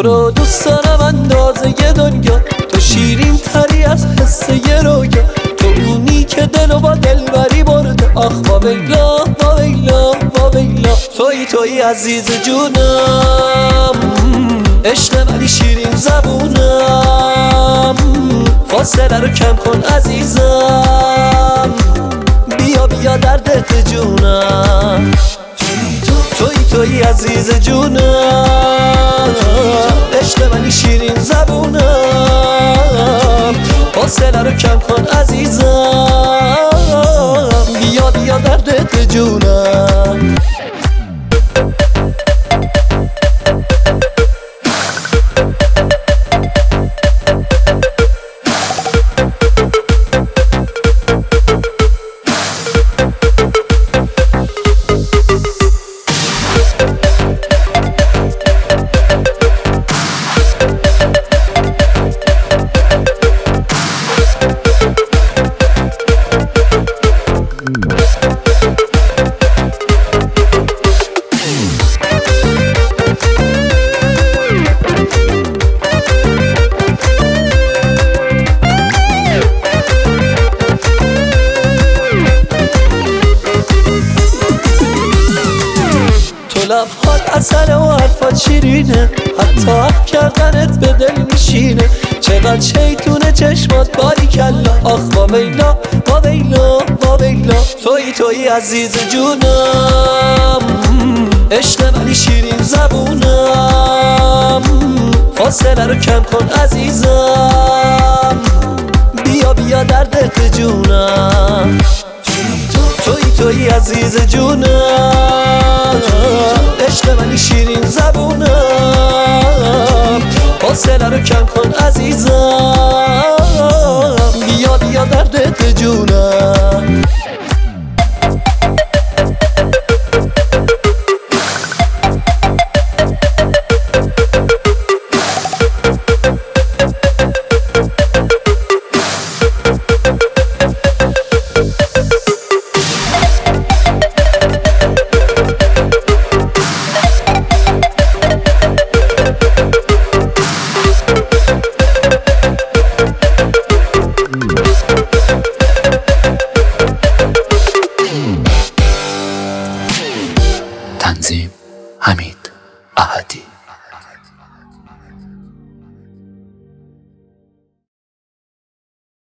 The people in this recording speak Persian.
رو دوست دارم اندازه دنیا، تو شیرین تری از حس رویا، تو اونی که دلو با دلبری برده. آخ واویلا واویلا واویلا، تویی عزیز جونم، عشق ولی شیرین زبونم، فاصله رو کم کن عزیزم، بیا بیا در دل جونم. تویی عزیز جونم، عشق ولی شیرین زبونم، فاصله رو کم کن عزیزم، بیا بیا در دل جونم. لبهات عسل و حرفات شیرینه، حتی حق کردنت به دل میشینه، چقدر شیطونه چشمات باریکلا. آخ واویلا واویلا واویلا، تویی عزیز جونم، عشق ولی شیرین زبونم، فاصله رو کم کن عزیزم، بیا بیا در دل جونم. تویی عزیز جونم، عشق ولی شیرین زبونم، فاصله رو کم کن عزیزم، بیا بیا در دل جونم. تنظیم حمید احدی.